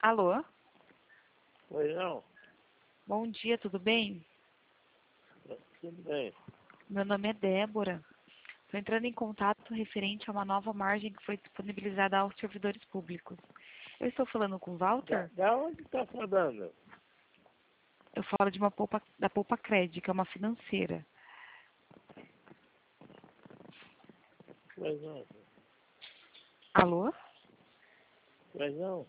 Alô? Pois não? Bom dia, tudo bem? Tudo bem. Meu nome é Débora. Estou entrando em contato referente a uma nova margem que foi disponibilizada aos servidores públicos. Eu estou falando com o Walter? Da onde está falando? Eu falo de da Poupa Cred, que é uma financeira. Pois não. Alô? Pois não.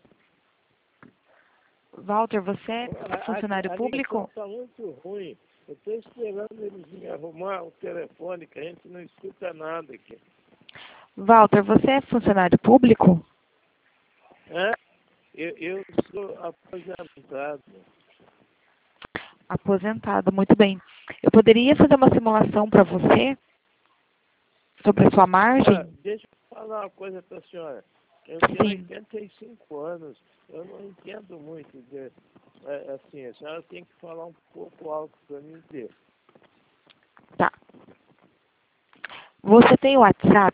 Walter, você é funcionário A público? ligação está muito ruim. Eu estou esperando eles me arrumar o telefone, que a gente não escuta nada aqui. Walter, você é funcionário público? Hã? Eu sou aposentado. Aposentado, muito bem. Eu poderia fazer uma simulação para você sobre a sua margem? Deixa eu falar uma coisa para a senhora. Eu tenho Sim. 85 anos. Eu não entendo muito de... assim, a senhora tem que falar um pouco alto para mim ver. Tá. Você tem o WhatsApp?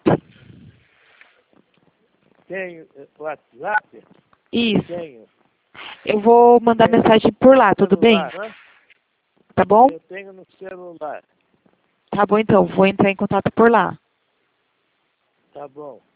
Tenho WhatsApp? Isso. Tenho. Eu vou mandar Tenho mensagem por lá, tudo bem? celular, né? Tá bom? Eu tenho no celular. Tá bom então, vou entrar em contato por lá. Tá bom.